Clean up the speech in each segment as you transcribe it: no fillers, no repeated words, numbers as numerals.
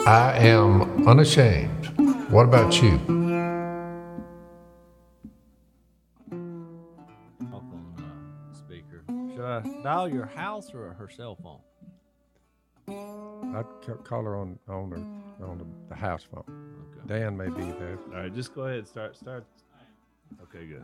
I am unashamed. What about you? Off on speaker. Should I dial your house or her cell phone? I'd call her on the house phone. Okay. Dan may be there. All right, just go ahead. Start. Okay, good.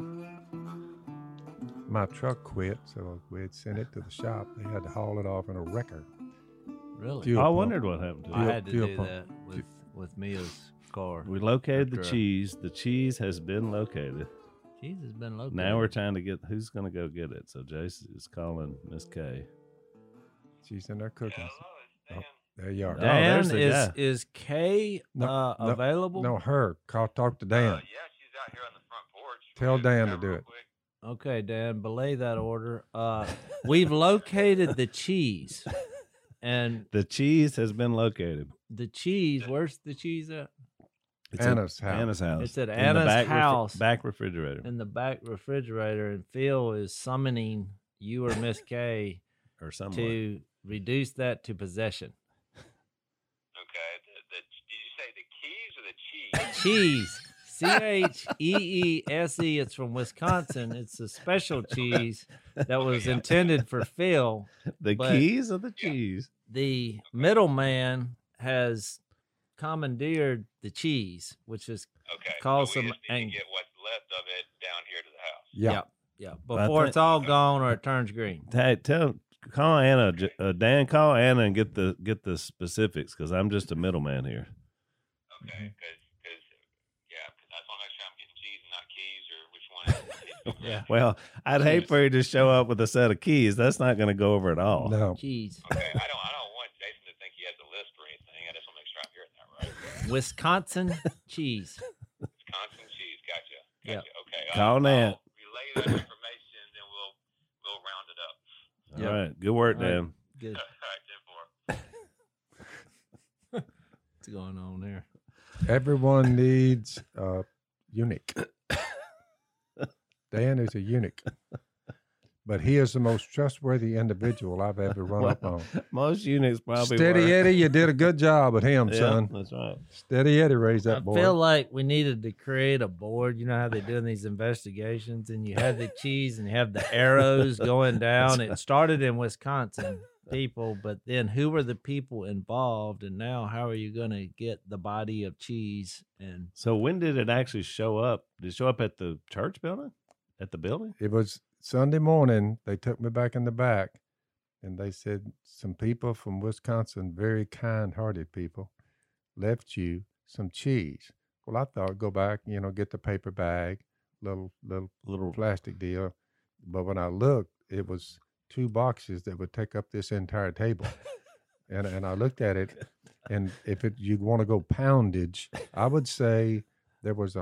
My truck quit, so we had sent it to the shop. They had to haul it off in a wrecker. Really? Fuel I pump. wondered what happened to I it. had to fuel do pump. that with Mia's car. We located the After- cheese. The cheese has been located. Cheese has been located. Now we're trying to get who's going to go get it. So Jace is calling Miss K. She's in there cooking. Oh, there you are. Dan, there's the guy. is Kay No, no, available? No, her. Talk to Dan. Yeah, she's out here on the front porch. Tell We'll Dan get to do real it. quick. Okay, Dan, belay that order. We've located the cheese, and The cheese has been located. the cheese. Where's the cheese at? It's Anna's at house. Anna's house. It's at In the Anna's back house. back refrigerator In the back refrigerator, and Phil is summoning you or Miss K or somewhere. to reduce that to possession. Okay. Did you say the keys or the cheese? Cheese. CHEESE. It's from Wisconsin. It's a special cheese that was intended for Phil. The but- keys of the cheese. The middleman has commandeered the cheese, which is Okay. Cause so we some just need ang- to get what's left of it down here to the house. Yeah. yeah. But I Before think- it's all gone or it turns green. Hey, call Anna. Dan, call Anna and get the specifics because I'm just a middleman here. Okay. Because that's on make sure I'm getting cheese and not keys or which one. Yeah. Well, I'd hate for you to show up with a set of keys. That's not going to go over at all. No. Cheese. Okay. I don't want Jason to think he has a list or anything. I just want to make sure I'm hearing that right. Wisconsin cheese. Wisconsin cheese. Gotcha. Yep. Okay. Call Nan. I'll relay that information, then we'll round it up. All Yep. right. Good work, All right. Dan. Good. All right, 10-4. What's going on there? Everyone needs a eunuch. Dan is a eunuch. But he is the most trustworthy individual I've ever run up on. Most eunuchs probably Steady were. Eddie, you did a good job with him, Yeah, son. that's right. Steady Eddie raised I that boy. feel like we needed to create a board. You know how they do in these investigations, and you have the cheese and you have the arrows going down. It started in Wisconsin, people, but then who were the people involved, and now how are you going to get the body of cheese? And So when did it actually show up? Did it show up at the church building? At the building? It was Sunday morning. They took me back in the back and they said some people from Wisconsin, very kind-hearted people, left you some cheese. Well, I thought go back, get the paper bag, little plastic deal. But when I looked, it was 2 boxes that would take up this entire table. And I looked at it, and if you want to go poundage, I would say there was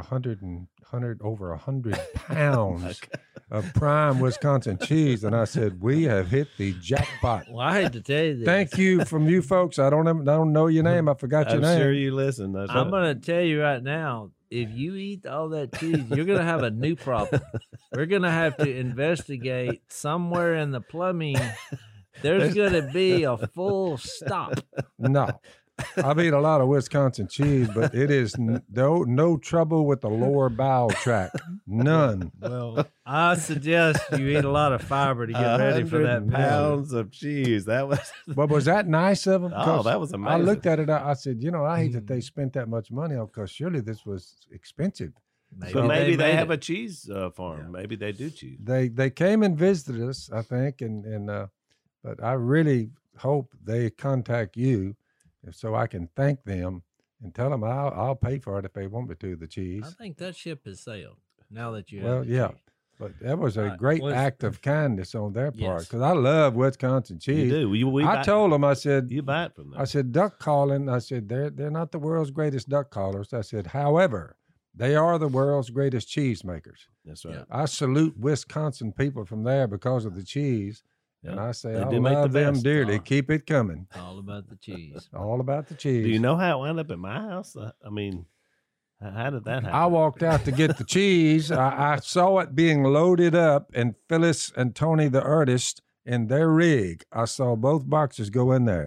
over 100 pounds of prime Wisconsin cheese, and I said, "We have hit the jackpot." well, I hate to tell you this. Thank you from you folks. I don't know your name. I forgot your I'm name. sure you listen. That's I'm right. going to tell you right now, if you eat all that cheese, you're going to have a new problem. We're going to have to investigate somewhere in the plumbing. There's going to be a full stop. No, I've eaten a lot of Wisconsin cheese, but it is no trouble with the lower bowel tract. None. Well, I suggest you eat a lot of fiber to get ready for that 100 pound. pounds of cheese. That was But was that nice of them? Oh, that was I amazing. looked at it. I said, I hate that they spent that much money on because surely this was expensive. So maybe they made have it. a cheese farm. Maybe they do cheese. They came and visited us, I think, and but I really hope they contact you, so I can thank them and tell them I'll pay for it if they want me to. The cheese. I think that ship has sailed now that you Well, have the yeah. cheese. But that was a Right. great Was- act of kindness on their part Yes. because I love Wisconsin You cheese. do. We I buy, told them, I said, you buy it from them. I said, duck calling. I said, they're not the world's greatest duck callers. I said, however, they are the world's greatest cheese makers. That's right. Yeah. I salute Wisconsin people from there because of the cheese. And Yeah. I say, They I do make the love them best. dearly. Oh. Keep it coming. All about the cheese. All about the cheese. Do you know how it wound up at my house? I mean, how did that happen? I walked out to get the cheese. I saw it being loaded up, and Phyllis and Tony, the artist, in their rig. I saw both boxes go in there.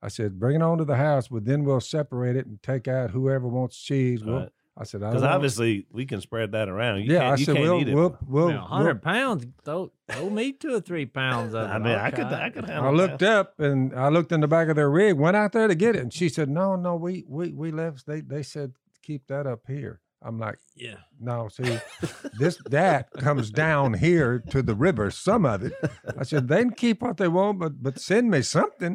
I said, bring it on to the house, but then we'll separate it and take out whoever wants cheese. Right. I said, Because obviously we can spread that around. You yeah, can't, I you said, can't eat it. we'll 100 pounds. Throw me 2 or 3 pounds of it. I mean, I Okay. could I handle looked that. up and I looked in the back of their rig, went out there to get it. And she said, no, we left. They said, keep that up here. I'm like, Yeah. no, see, that comes down here to the river, some of it. I said, they can keep what they want, but send me something.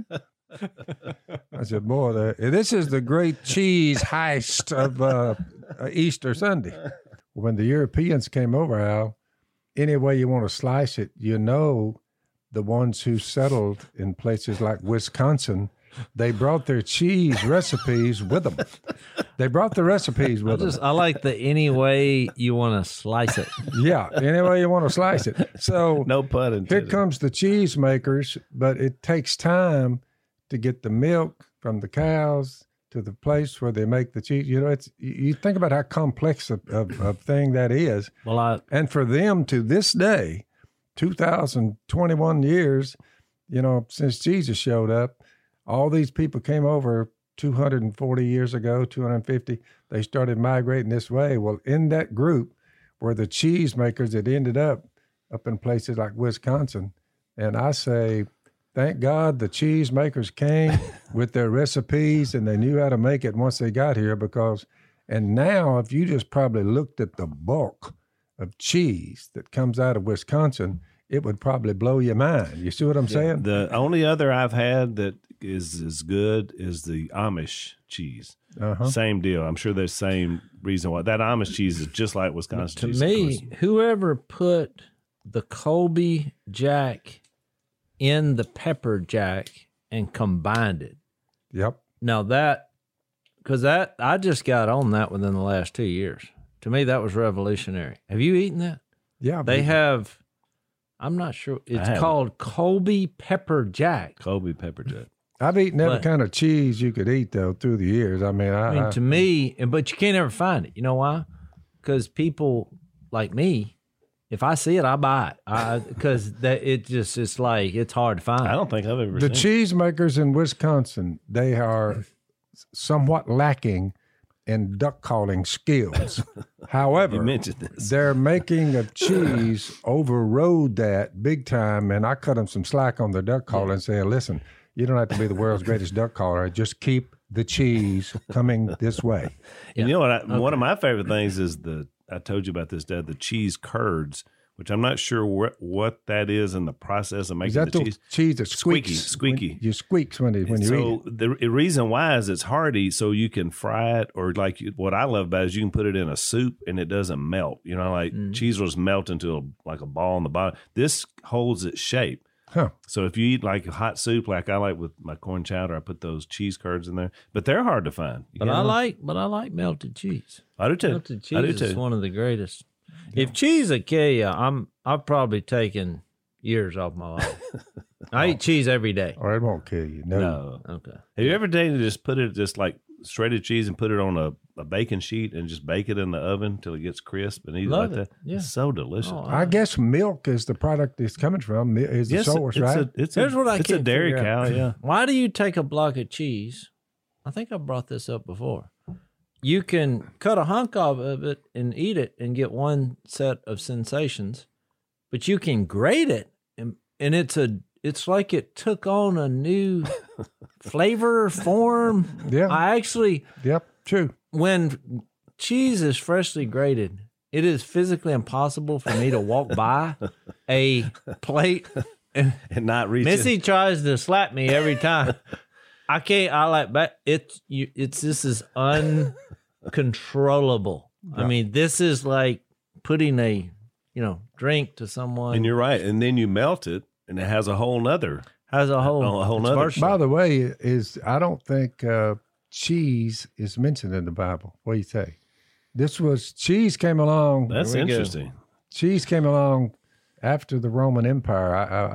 I said, boy, this is the great cheese heist of Easter Sunday. When the Europeans came over, Al, any way you want to slice it, the ones who settled in places like Wisconsin, they brought their cheese recipes with them. They brought the recipes with them. I like the any way you want to slice it. Yeah, any way you want to slice it. So No pun here intended. comes the cheese makers, but it takes time to get the milk from the cows to the place where they make the cheese. You think about how complex a thing that is. Well, And for them to this day, 2021 years, since Jesus showed up, all these people came over 240 years ago, 250. They started migrating this way. Well, in that group were the cheese makers that ended up in places like Wisconsin. And I say, thank God the cheese makers came with their recipes and they knew how to make it once they got here and now if you just probably looked at the bulk of cheese that comes out of Wisconsin, it would probably blow your mind. You see what I'm saying? The only other I've had that is as good is the Amish cheese. Uh-huh. Same deal. I'm sure there's same reason why. That Amish cheese is just like Wisconsin to cheese. of course. me, whoever put the Colby Jack in the pepper jack and combined it. Yep. Now because I just got on that within the last 2 years. To me, that was revolutionary. Have you eaten that? Yeah. They have, I'm not sure. It's haven't. called Colby Pepper Jack. Colby pepper jack. I've eaten every But- kind of cheese you could eat, though, through the years. I mean, I mean, to me, but you can't ever find it. You know why? Because people like me, if I see it, I buy it. Because it's like it's hard to find. I don't think I've ever the seen it. cheese makers in Wisconsin, they are somewhat lacking in duck calling skills. However, You mentioned this. their making of cheese overrode that big time, and I cut them some slack on their duck calling and said, listen, you don't have to be the world's greatest duck caller. Just keep the cheese coming this way. And you know what? One of my favorite things is I told you about this, Dad, the cheese curds, which I'm not sure what that is in the process of Is making that the the cheese. cheese that squeaks? Squeaky. You squeaks when you eat So it. the reason why is it's hearty, so you can fry it, or what I love about it is you can put it in a soup and it doesn't melt. Like cheese will just melt into like a ball on the bottom. This holds its shape. Huh. So if you eat like hot soup, like I like with my corn chowder, I put those cheese curds in there. But they're hard to find. You But can't- I like melted cheese. I do too. Melted I do cheese is too. one of the greatest. If cheese will kill you, I've probably taken years off my life. I eat cheese every day. Or it won't kill you. No. Okay. Have you ever taken just put it just like shredded cheese and put it on a bacon sheet and just bake it in the oven till it gets crisp and eat Love it like it. that? Yeah. It's so delicious. Oh, I guess milk is the product it's coming from, is the Yes, source, it's right? Here's what I it's a can't dairy figure cow, out. yeah. Why do you take a block of cheese? I think I brought this up before. You can cut a hunk off of it and eat it and get one set of sensations, but you can grate it and it's like it took on a new flavor form. Yeah. Yep, true. When cheese is freshly grated, it is physically impossible for me to walk by a plate and And not reach Missy tries to slap me every time. I can't. I like, but this is uncontrollable. I mean, this is like putting a drink to someone. And you're right. And then you melt it and it has a whole nother. has a whole whole it's nother- versatile. By the way, I don't think cheese is mentioned in the Bible. What do you say? Cheese came along. That's Here we go. interesting. Cheese came along after the Roman Empire.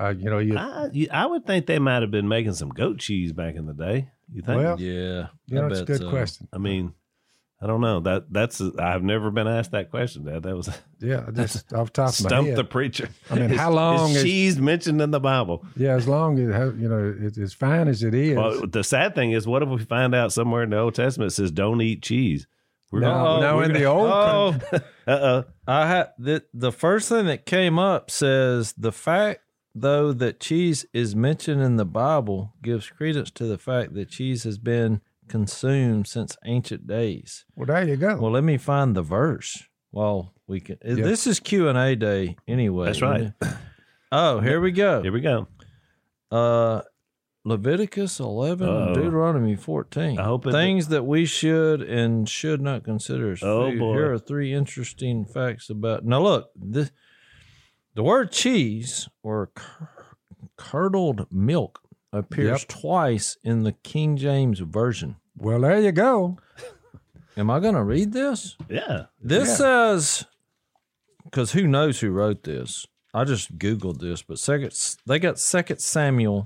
I would think they might have been making some goat cheese back in the day. You think? Well, Yeah, it's a good question. I mean, I don't know. I've never been asked that question, Dad. That was Yeah, just off the top of my stump head. the preacher. I mean, how long is is- cheese mentioned in the Bible? Yeah, as long as it's as fine as it is. Well, the sad thing is, what if we find out somewhere in the Old Testament it says don't eat cheese? No, in the old country. I had the first thing that came up says the fact though that cheese is mentioned in the Bible gives credence to the fact that cheese has been consumed since ancient days. Well, there you go. Well, let me find the verse. Well, we can. This is Q&A day anyway. That's right. Oh, here we go. Here we go. Leviticus 11 and Deuteronomy 14. I hope things that we should and should not consider as food. boy. Here are 3 interesting facts about. Now, look, the word cheese or curdled milk appears twice in the King James Version. Well, there you go. Am I going to read this? Yeah. This says, because who knows who wrote this? I just Googled this, but they got 2 Samuel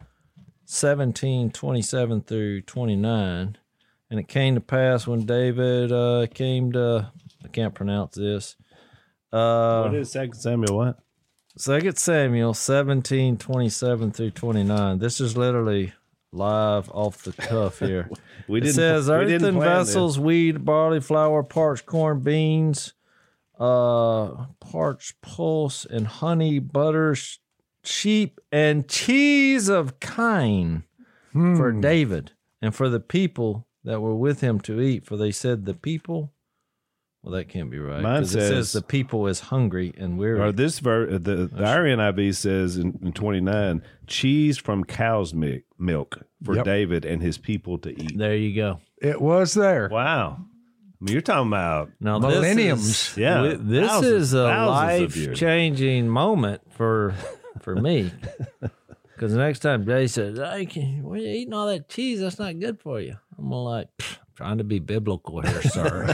17:27 through 29. And it came to pass when David came to, I can't pronounce this. What is 2 Samuel what? 2 Samuel 17:27 through 29. This is literally live off the cuff here. It says earthen vessels, wheat, barley, flour, parched corn, beans, parched pulse, and honey, butter, sheep, and cheese of kine for David and for the people that were with him to eat. For they said the people. Well, that can't be right. Mine It says says the people is hungry and weary. Or this the RNIV says in 29, cheese from cow's milk for David and his people to eat. There you go. It was there. Wow. I mean, you're talking about Now Millenniums. This is a life-changing moment for me. Because the next time Jay says, "Hey, why are you eating all that cheese? That's not good for you." I'm like, trying to be biblical here, sir.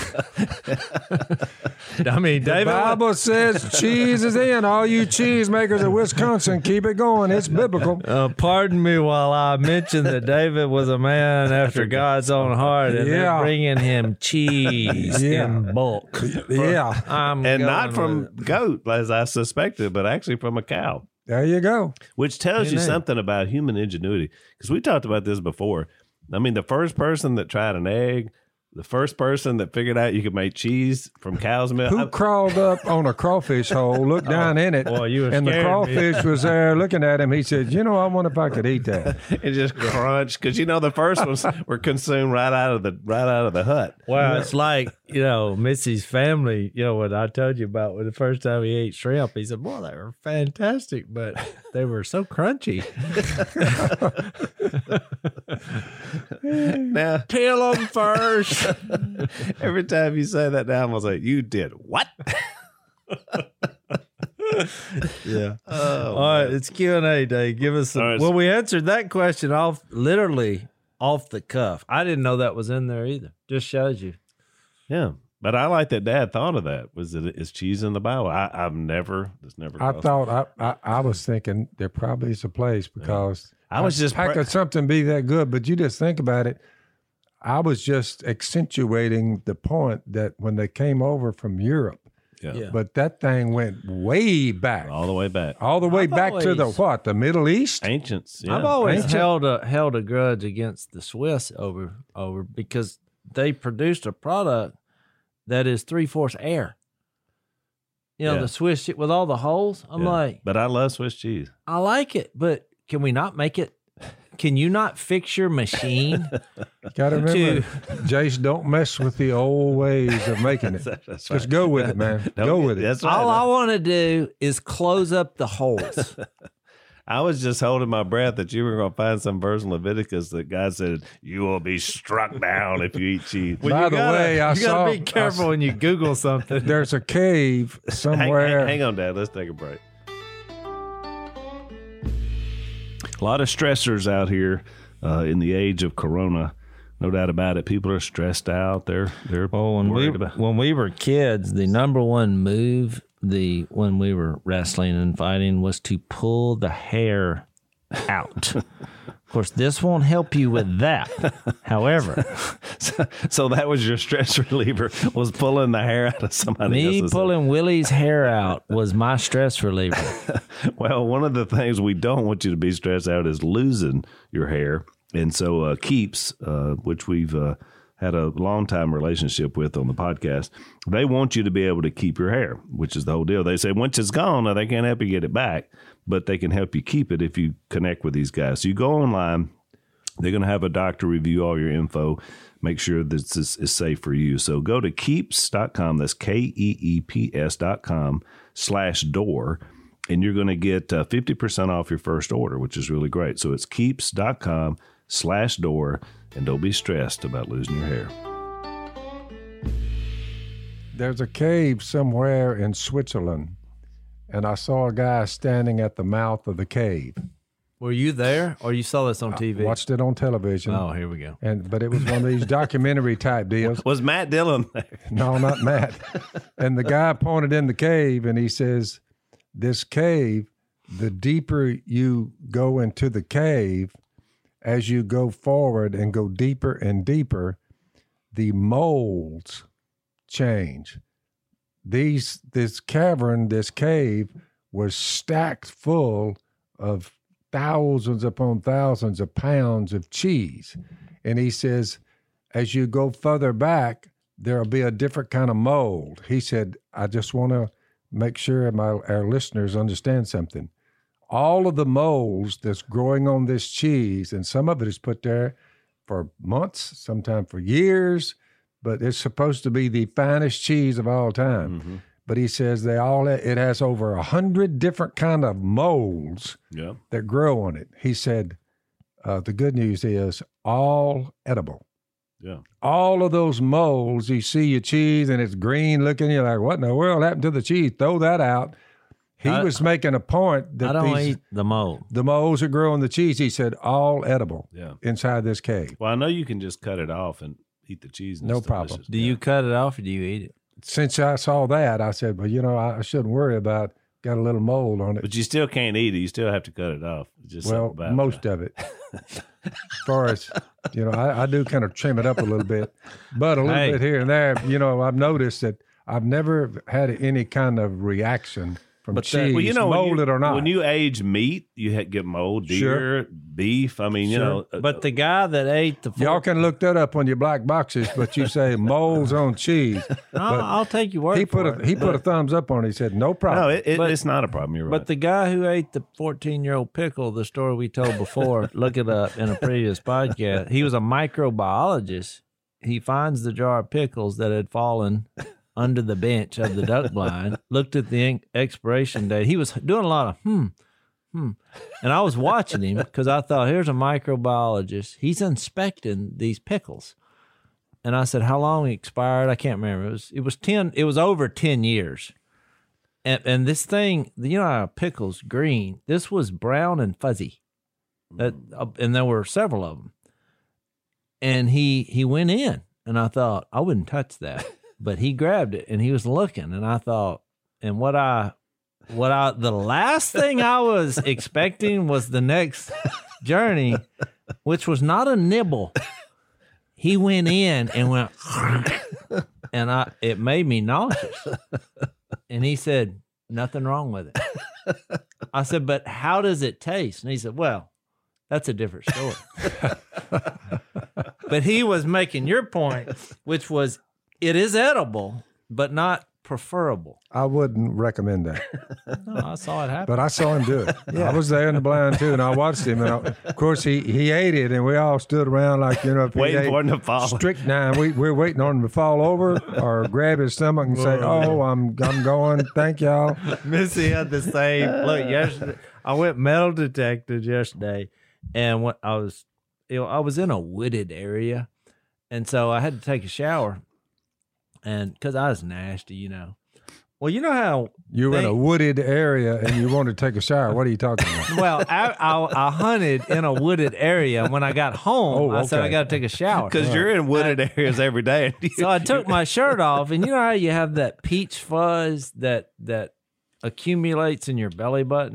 I mean, The David. Bible says cheese is in. All you cheesemakers of Wisconsin, keep it going. It's biblical. Pardon me while I mentioned that David was a man after God's own heart, and they're bringing him cheese in bulk. Yeah. and not from goat, as I suspected, but actually from a cow. There you go. Which tells you something about human ingenuity. Because we talked about this before. I mean, the first person that tried an egg, the first person that figured out you could make cheese from cow's milk. Who crawled up on a crawfish hole, looked down in it, boy, you were and the scaring crawfish was there looking at him. He said, "You know, I wonder if I could eat that." It just crunched because the first ones were consumed right out of the hut. Well, it's like, Missy's family, what I told you about when the first time he ate shrimp, he said, "Boy, they were fantastic, but they were so crunchy." Now, Peel them first. every time you say that now, I was like, "You did what?" Yeah. Oh, all right, it's Q&A day. Give us some. All right. Well, we answered that question literally off the cuff. I didn't know that was in there either. Just shows you. yeah. But I like that Dad thought of that. Is cheese in the Bible? I've never. This never. I crossed thought I was thinking there probably is a place because I was just how could something be that good? But you just think about it. I was just accentuating the point that when they came over from Europe, Yeah. but that thing went way back, all the way back. all the way I've back to the Middle East. Ancients. Yeah. I've always Ancient- held a grudge against the Swiss over because they produced a product that is 3/4 air. Yeah. The Swiss shit with all the holes. I'm Yeah. like, But I love Swiss cheese. I like it, but can we not make it? Can you not fix your machine? Got to remember, Jace, don't mess with the old ways of making it. That's Just go with it, man. Go with it. That's right. All I want to do is close up the holes. I was just holding my breath that you were going to find some verse in Leviticus that God said, "You will be struck down if you eat cheese." By the way, I you saw. gotta be careful when you Google something. There's a cave somewhere. Hang on, Dad. Let's take a break. A lot of stressors out here in the age of Corona. No doubt about it. People are stressed out. They're worried about. when we were kids, the number one move when we were wrestling and fighting was to pull the hair out Of course, this won't help you with that. However, So that was your stress reliever, was pulling the hair out of somebody me else's pulling Willie's hair out was my stress reliever. head. Well, one of the things we don't want you to be stressed out is losing your hair. And so Keeps, which we've had a long-time relationship with on the podcast, they want you to be able to keep your hair, which is the whole deal. They say once it's gone, now they can't help you get it back, but they can help you keep it if you connect with these guys. So you go online. They're going to have a doctor review all your info, make sure that this is safe for you. So go to keeps.com. That's KEEPS.com/door. And you're going to get 50% off your first order, which is really great. So it's keeps.com/door. And don't be stressed about losing your hair. There's a cave somewhere in Switzerland, and I saw a guy standing at the mouth of the cave. Were you there, or you saw this on TV? Watched it on television. Oh, here we go. But it was one of these documentary type deals. Was Matt Dillon there? No, not Matt. And the guy pointed in the cave, and he says, this cave, the deeper you go into the cave, as you go forward and go deeper and deeper, the molds change. This cavern, this cave, was stacked full of thousands upon thousands of pounds of cheese. And he says, as you go further back, there'll be a different kind of mold. He said, I just want to make sure our listeners understand something. All of the molds that's growing on this cheese, and some of it is put there for months, sometimes for years, but it's supposed to be the finest cheese of all time. Mm-hmm. But he says it has over 100 different kind of molds that grow on it. He said, the good news is all edible. Yeah. All of those molds, you see your cheese and it's green looking, you're like, what in the world happened to the cheese? Throw that out. He was making a point that I don't eat the mold. The molds that grow on the cheese, he said, all edible inside this cave. Well, I know you can just cut it off and eat the cheese. No problem. Delicious. Do you cut it off or do you eat it? Since I saw that, I said, well, I shouldn't worry about got a little mold on it. But you still can't eat it. You still have to cut it off. Just most of it. As far as, I do kind of trim it up a little bit, but a little bit here and there. I've noticed that I've never had any kind of reaction from cheese, molded or not. When you age meat, you get mold, deer, beef. I mean, But the guy that ate the... Y'all can look that up on your black boxes, but you say molds on cheese. I'll take your word for it. He put a thumbs up on it. He said, no problem. No, it's not a problem. You're right. But the guy who ate the 14-year-old pickle, the story we told before, look it up in a previous podcast, he was a microbiologist. He finds the jar of pickles that had fallen under the bench of the duck blind, looked at the expiration date. He was doing a lot of and I was watching him because I thought, here's a microbiologist. He's inspecting these pickles. And I said, how long it expired? I can't remember. It was over 10 years. And this thing, how pickles green, this was brown and fuzzy. And there were several of them. And he went in, and I thought, I wouldn't touch that. But he grabbed it and he was looking, and I thought, and the last thing I was expecting was the next journey, which was not a nibble. He went in and went, and it made me nauseous. And he said, nothing wrong with it. I said, but how does it taste? And he said, well, that's a different story. But he was making your point, which was, it is edible, but not preferable. I wouldn't recommend that. No, I saw it happen. But I saw him do it. I was there in the blind too, and I watched him. And of course, he ate it, and we all stood around like, if waiting for him to fall. Strychnine. We're waiting on him to fall over or grab his stomach and say, "Oh, I'm going. Thank y'all." Missy had the same look yesterday. I went metal detectors yesterday, and when I was in a wooded area, and so I had to take a shower. And because I was nasty, Well, you know how you were in a wooded area and you wanted to take a shower. What are you talking about? Well, I hunted in a wooded area. When I got home, I said I got to take a shower because you're in wooded areas every day. So I took my shirt off, and you know how you have that peach fuzz that accumulates in your belly button.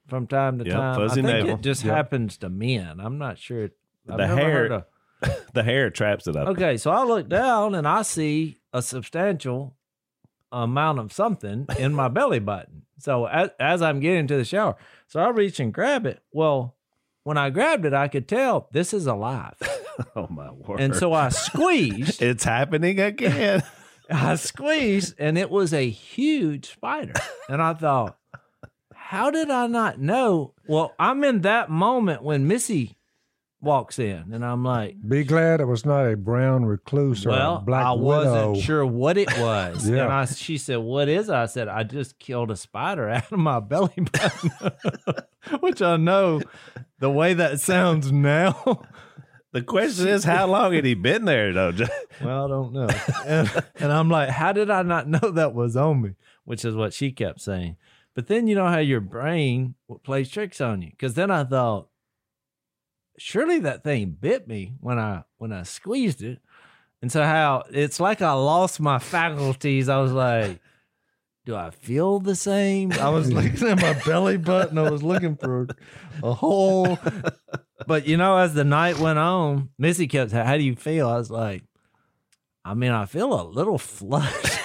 from time to Yep, time. fuzzy I think navel. it just Yep. happens to men. I'm not sure. I've The never hair- heard of. The hair traps it up. Okay, so I look down and I see a substantial amount of something in my belly button. So as I'm getting to the shower, so I reach and grab it. Well, when I grabbed it, I could tell this is alive. Oh my word! And so I squeezed. it's happening again. I squeezed, and it was a huge spider. And I thought, how did I not know? Well, I'm in that moment when Missy walks in, and I'm like, Be glad it was not a brown recluse or well, a black I widow. wasn't sure what it was. Yeah. And she said, what is it? I said, I just killed a spider out of my belly button, which I know the way that sounds now. The question is, how long had he been there, though? Well, I don't know. And I'm like, how did I not know that was on me? Which is what she kept saying. But then you know how your brain plays tricks on you. Because then I thought, surely that thing bit me when I squeezed it. And so how it's like I lost my faculties. I was like, do I feel the same? I was looking at my belly button. I was looking for a hole. But, you know, as the night went on, Missy kept saying, how do you feel? I was like, I mean, I feel a little flushed.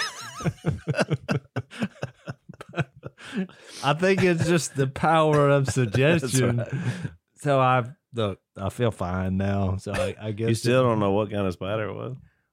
I think it's just the power of suggestion. Right. So I feel fine now. So I guess You still don't know what kind of spider it was?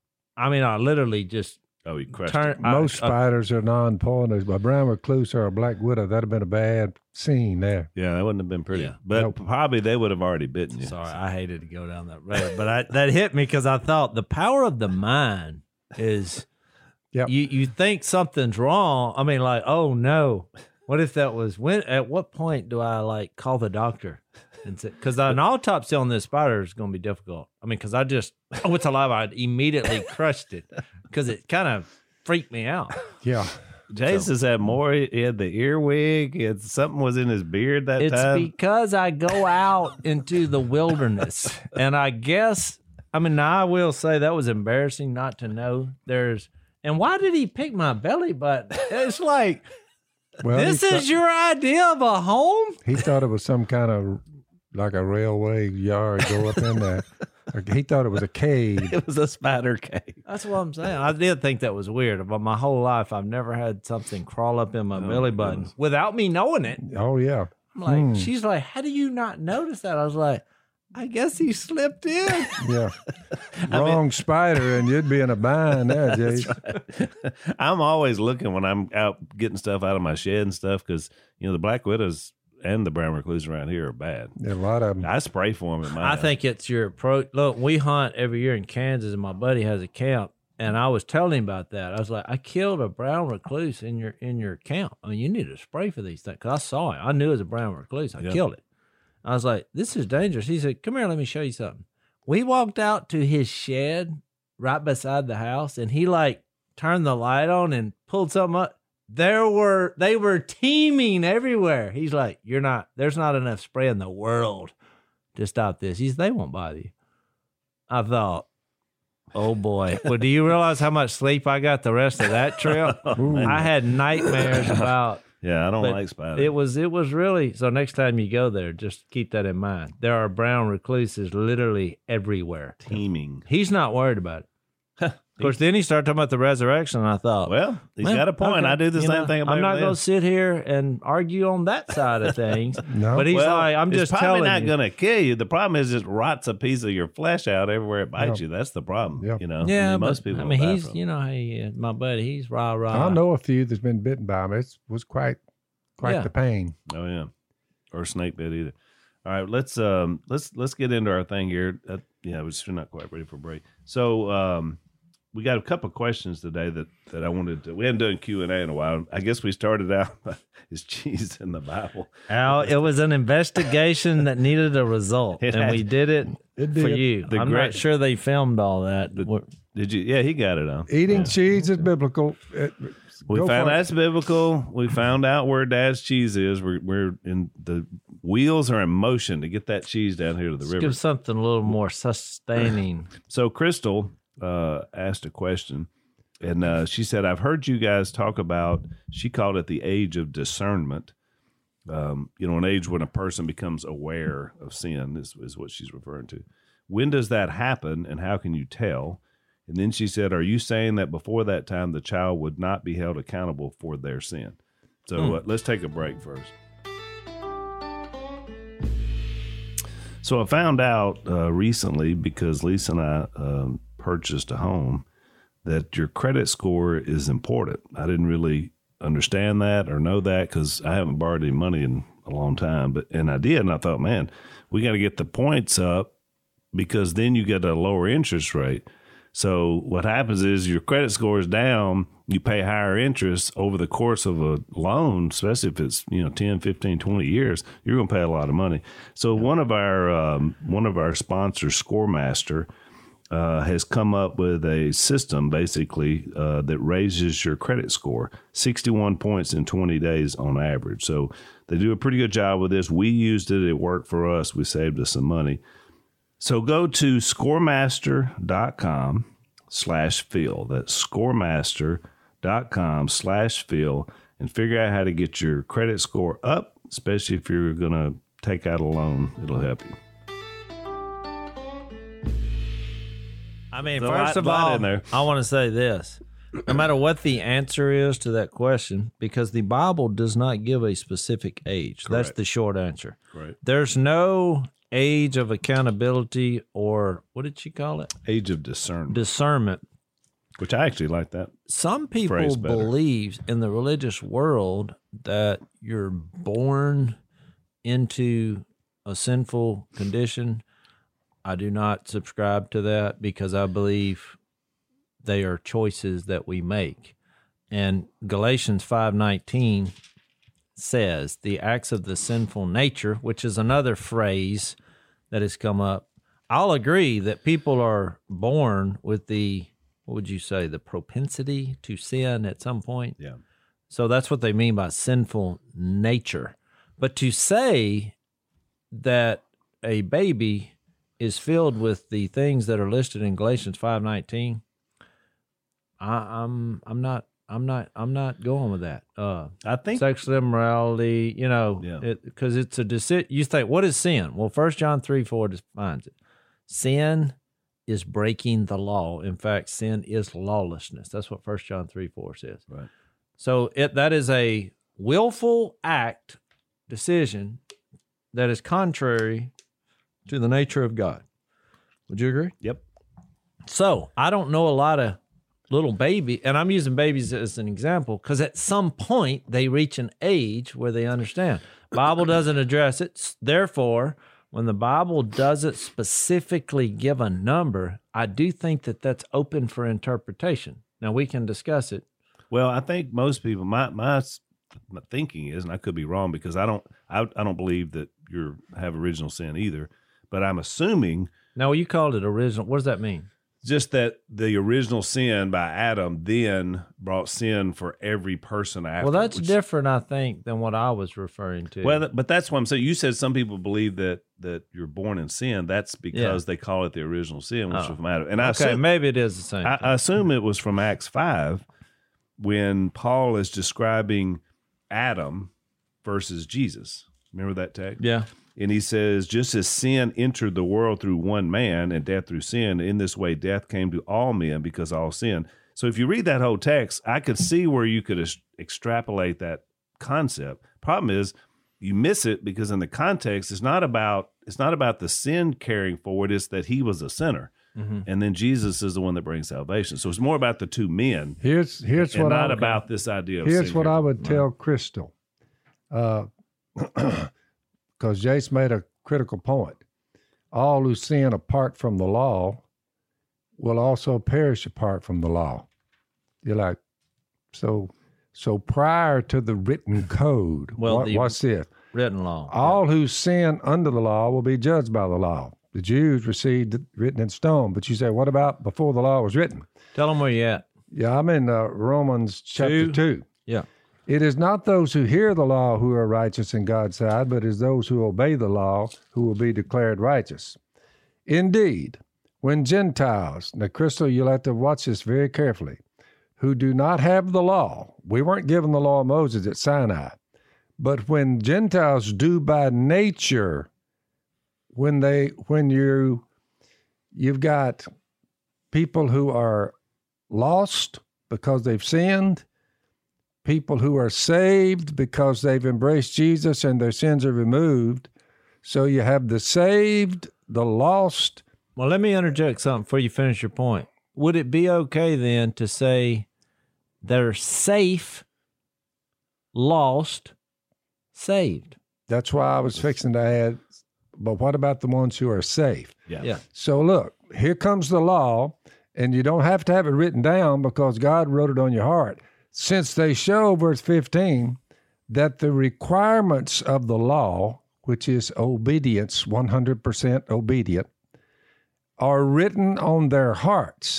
I mean, I literally just Oh, you crushed turn. it. Most spiders are non-poisonous. A brown recluse or a black widow, that'd have been a bad scene there. Yeah, that wouldn't have been pretty. Yeah. But Nope. probably they would have already bitten you. Sorry, I hated to go down that road, but that hit me because I thought the power of the mind is. Yep. You think something's wrong. I mean, like, oh no, what if that was when? At what point do I like call the doctor? And because an autopsy on this spider is going to be difficult. I mean, because it's alive. I immediately crushed it because it kind of freaked me out. Yeah. Jason's had more. He had the earwig. He had something was in his beard that It's time. because I go out into the wilderness, and I guess I mean now I will say that was embarrassing not to know there's. And why did he pick my belly button? It's like Well, this he is your idea of a home. He thought it was some kind of like a railway yard go up in there. He thought it was a cave. It was a spider cave. That's what I'm saying. I did think that was weird, but my whole life I've never had something crawl up in my belly button goodness. without me knowing it. Oh yeah. I'm like, she's like, how do you not notice that? I was like, I guess he slipped in. Yeah. Wrong spider and you'd be in a bind there, Jason. I'm always looking when I'm out getting stuff out of my shed and stuff because, you know, the black widows and the brown recluse around here are bad. A lot of them. I spray for them at my I think it's your approach. Look, we hunt every year in Kansas, and my buddy has a camp. And I was telling him about that. I was like, I killed a brown recluse in your camp. I mean, you need to spray for these things. Because I saw it. I knew it was a brown recluse. I killed it. I was like, this is dangerous. He said, come here, let me show you something. We walked out to his shed right beside the house, and he like turned the light on and pulled something up. They were teeming everywhere. He's like, there's not enough spray in the world to stop this. They won't bother you. I thought, oh boy. Well, do you realize how much sleep I got the rest of that trip? I had nightmares about. Yeah, I don't But like spiders. It was really, so next time you go there, just keep that in mind. There are brown recluses literally everywhere. teeming. He's not worried about it. Of course, then he started talking about the resurrection, and I thought, Well, he's well, got a point. okay, I do the you same know, thing about I'm not going to this. sit here and argue on that side of things. No. But he's Well, like, I'm it's just probably telling not you. going to kill you. The problem is it rots a piece of your flesh out everywhere it bites Yeah. you. That's the problem. Yeah. You know, Yeah, I mean, most but, people. I mean, will die he's, from it. you know, how he is. My buddy, he's rah. I know a few that's been bitten by him. It was quite Yeah. the pain. Oh yeah, or snake bit either. All right, let's get into our thing here. Yeah, we're still not quite ready for break. So we got a couple of questions today that I wanted to. We hadn't done Q&A in a while. I guess we started out is cheese in the Bible. Al, it was an investigation that needed a result, It and had- we did it It for did. you. The I'm great- not sure they filmed all that. Did you? Yeah, he got it on. Eating Yeah. cheese is biblical. We Go found for it. that's biblical. We found out where Dad's cheese is. We're in the wheels are in motion to get that cheese down here to the Let's river. give something a little more sustaining. So Crystal asked a question, and she said, "I've heard you guys talk about." She called it the age of discernment, an age when a person becomes aware of sin is what she's referring to. When does that happen, and how can you tell? And then she said, are you saying that before that time the child would not be held accountable for their sin? So let's take a break first. So I found out recently, because Lisa and I purchased a home, that your credit score is important. I didn't really understand that or know that because I haven't borrowed any money in a long time. And I did, and I thought, man, we got to get the points up because then you get a lower interest rate. So what happens is your credit score is down, you pay higher interest over the course of a loan, especially if it's 10, 15, 20 years, you're going to pay a lot of money. So one of our sponsors, Scoremaster, has come up with a system basically that raises your credit score 61 points in 20 days on average. So they do a pretty good job with this. We used it. It worked for us. We saved us some money. So go to scoremaster.com/Phil. That's scoremaster.com/Phil and figure out how to get your credit score up, especially if you're going to take out a loan. It'll help you. I mean, There's first a of lot all, in there. I want to say this. No matter what the answer is to that question, because the Bible does not give a specific age. That's Correct. the short answer. Right. There's no age of accountability, or what did she call it? Age of discernment, Discernment. which I actually like that. Some people Phrase better. believe in the religious world that you're born into a sinful condition. I do not subscribe to that because I believe they are choices that we make. And Galatians 5:19 says the acts of the sinful nature, which is another phrase that has come up. I'll agree that people are born with the, what would you say, the propensity to sin at some point. Yeah. So that's what they mean by sinful nature. But to say that a baby is filled with the things that are listed in Galatians 5:19, I'm not going with that. I think Sexual immorality, because it's a decision. You think, what is sin? Well, 1 John 3:4 defines it. Sin is breaking the law. In fact, sin is lawlessness. That's what 1 John 3:4 says. Right. So that is a willful act, decision that is contrary to the nature of God. Would you agree? Yep. So I don't know a lot of little baby, and I'm using babies as an example because at some point they reach an age where they understand. Bible doesn't address it. Therefore, when the Bible doesn't specifically give a number, I do think that that's open for interpretation. Now we can discuss it. Well, I think most people, my thinking is, and I could be wrong because I don't believe that you have original sin either, but I'm assuming. No, you called it original. What does that mean? Just that the original sin by Adam then brought sin for every person after. Well, that's different, I think, than what I was referring to. Well, but that's what I'm saying. You said some people believe that you're born in sin. That's because they call it the original sin, which was from Adam. And maybe it is the same. I assume it was from Acts 5 when Paul is describing Adam versus Jesus. Remember that text? Yeah. And he says, just as sin entered the world through one man and death through sin, in this way death came to all men because all sinned. So if you read that whole text, I could see where you could extrapolate that concept. Problem is, you miss it because in the context, it's not about the sin carrying forward, it's that he was a sinner. Mm-hmm. And then Jesus is the one that brings salvation. So it's more about the two men. Here's what not about this idea of here's sin. what I would tell Crystal. Because Jace made a critical point. All who sin apart from the law will also perish apart from the law. You're like, so prior to the written code, what's this? Written law. All who sin under the law will be judged by the law. The Jews received it written in stone. But you say, what about before the law was written? Tell them where you're at. Yeah, I'm in Romans chapter 2. Yeah. It is not those who hear the law who are righteous in God's sight, but it is those who obey the law who will be declared righteous. Indeed, when Gentiles, now Crystal, you'll have to watch this very carefully, who do not have the law, we weren't given the law of Moses at Sinai, But when Gentiles do by nature, you've got people who are lost because they've sinned, people who are saved because they've embraced Jesus and their sins are removed. So you have the saved, the lost. Well, let me interject something before you finish your point. Would it be okay then to say they're safe, lost, saved? That's why I was fixing to add, but what about the ones who are safe? Yeah. So look, here comes the law, and you don't have to have it written down because God wrote it on your heart. Since they show, verse 15, that the requirements of the law, which is obedience, 100% obedient, are written on their hearts.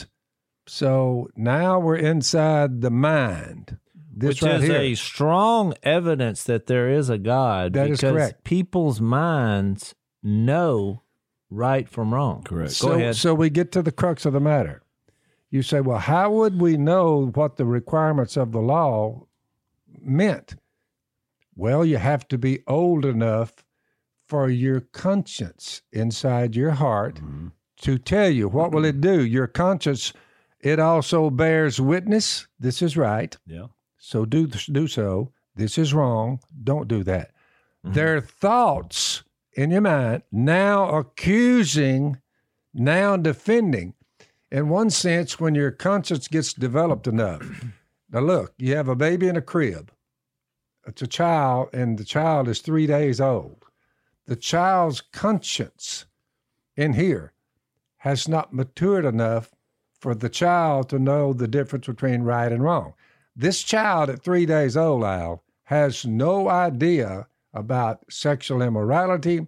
So now we're inside the mind. This Which right is here. a strong evidence that there is a God. That is because correct. People's minds know right from wrong. Correct. Go ahead. So we get to the crux of the matter. You say, well, how would we know what the requirements of the law meant? Well, you have to be old enough for your conscience inside your heart to tell you. What will it do? Your conscience, it also bears witness. This is right. Yeah. So do so. This is wrong. Don't do that. Their thoughts in your mind, now accusing, now defending. In one sense, when your conscience gets developed enough. Now look, you have a baby in a crib. It's a child, and the child is 3 days old. The child's conscience in here has not matured enough for the child to know the difference between right and wrong. This child at 3 days old, Al, has no idea about sexual immorality,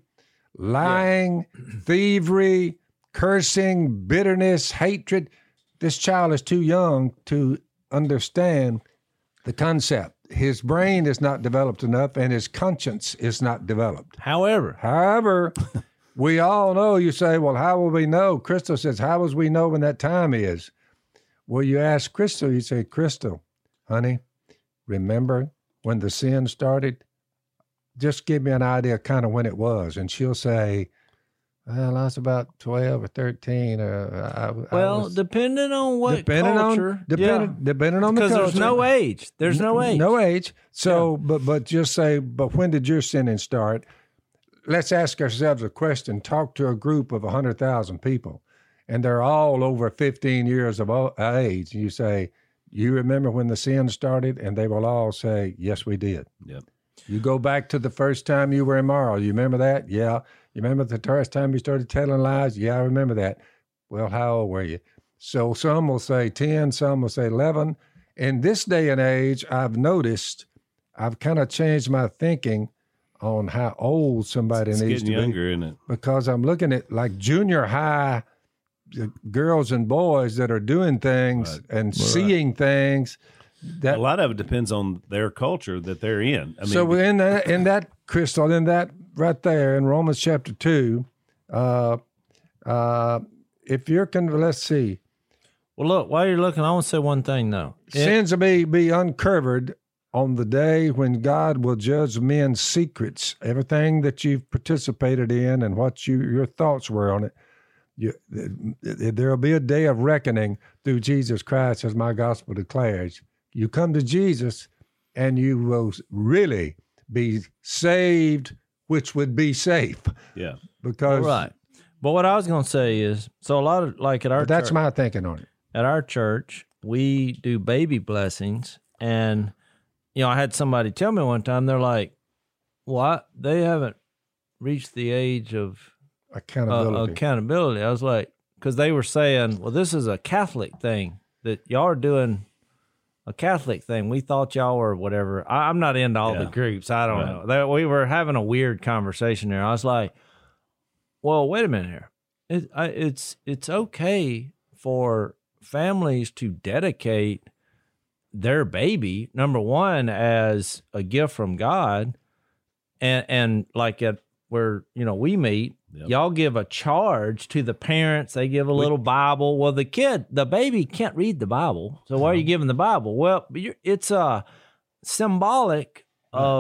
lying, thievery, cursing, bitterness, hatred. This child is too young to understand the concept. His brain is not developed enough, and his conscience is not developed. However, We all know. You say, well, how will we know? Crystal says, how will we know when that time is? Well, you ask Crystal, you say, Crystal, honey, remember when the sin started? Just give me an idea kind of when it was. And she'll say, well, I was about 12 or 13. Depending on what culture. Depending on the culture. Because there's no age. There's no age. No age. So, but just say, but when did your sinning start? Let's ask ourselves a question. Talk to a group of 100,000 people, and they're all over 15 years of age. You say, you remember when the sin started? And they will all say, yes, we did. Yep. You go back to the first time you were immoral. You remember that? Yeah. You remember the first time you started telling lies? Yeah, I remember that. Well, how old were you? So some will say 10, some will say 11. In this day and age, I've noticed, I've kind of changed my thinking on how old somebody It's needs to getting younger, be. isn't it? Because I'm looking at like junior high girls and boys that are doing things and seeing things. That, a lot of it depends on their culture that they're in. I mean, so in that, Crystal, in that right there in Romans chapter 2, if you're let's see. Well, look, while you're looking, I want to say one thing, though. Sins will be uncovered on the day when God will judge men's secrets, everything that you've participated in and what your thoughts were on it. There will be a day of reckoning through Jesus Christ, as my gospel declares. You come to Jesus and you will really be saved, which would be safe. yeah. Because Right. But what I was going to say is, so a lot of, like at our that's church, my thinking on it. at our church, we do baby blessings. And, you know, I had somebody tell me one time, they're like, what? They haven't reached the age of accountability. I was like, because they were saying, well, this is a Catholic thing that y'all are doing. A Catholic thing. We thought y'all were whatever. I'm not into all the groups. I don't know. We were having a weird conversation there. I was like, well, wait a minute here. It's okay for families to dedicate their baby, number one, as a gift from God, and like at where we meet, y'all give a charge to the parents. They give a little Bible. Well, the baby can't read the Bible, so why are you giving the Bible? Well, it's symbolic of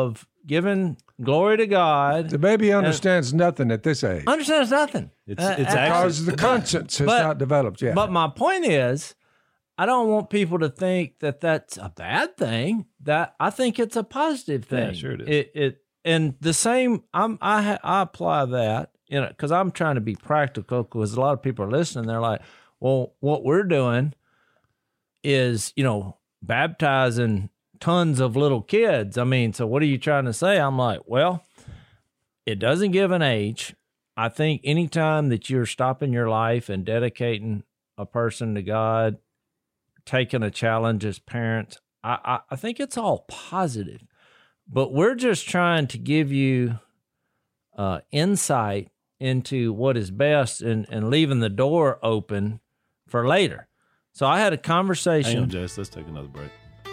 giving glory to God. The baby understands nothing at this age. Understands nothing. It's Because actually the conscience has but- not developed yet. But my point is, I don't want people to think that that's a bad thing. That I think it's a positive thing. Yeah, sure it is. It and the same. I apply that, because I'm trying to be practical. Because a lot of people are listening. They're like, well, what we're doing is, baptizing tons of little kids. I mean, so what are you trying to say? I'm like, well, it doesn't give an age. I think anytime that you're stopping your life and dedicating a person to God, taking a challenge as parents, I think it's all positive. But we're just trying to give you insight into what is best and leaving the door open for later. So I had a conversation. Hang on, Jess. Let's take another break.